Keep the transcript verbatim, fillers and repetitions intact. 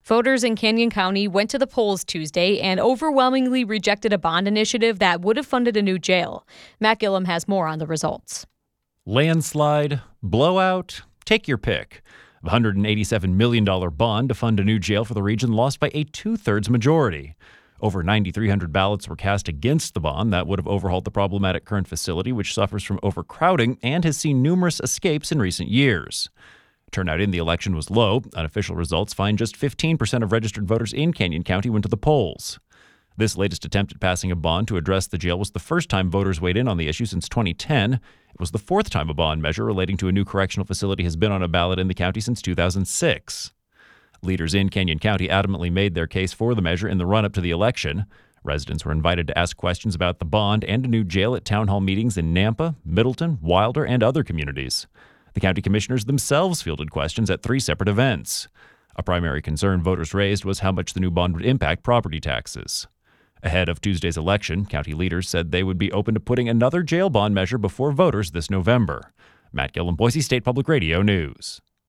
Voters in Canyon County went to the polls Tuesday and overwhelmingly rejected a bond initiative that would have funded a new jail. Matt Gillum has more on the results. Landslide, blowout, take your pick. The one hundred eighty-seven million dollars bond to fund a new jail for the region lost by a two-thirds majority. Over nine thousand three hundred ballots were cast against the bond that would have overhauled the problematic current facility, which suffers from overcrowding and has seen numerous escapes in recent years. Turnout in the election was low. Unofficial results find just fifteen percent of registered voters in Canyon County went to the polls. This latest attempt at passing a bond to address the jail was the first time voters weighed in on the issue since twenty ten. It was the fourth time a bond measure relating to a new correctional facility has been on a ballot in the county since two thousand six. Leaders in Canyon County adamantly made their case for the measure in the run-up to the election. Residents were invited to ask questions about the bond and a new jail at town hall meetings in Nampa, Middleton, Wilder, and other communities. The county commissioners themselves fielded questions at three separate events. A primary concern voters raised was how much the new bond would impact property taxes. Ahead of Tuesday's election, county leaders said they would be open to putting another jail bond measure before voters this November. Matt Gillum, Boise State Public Radio News.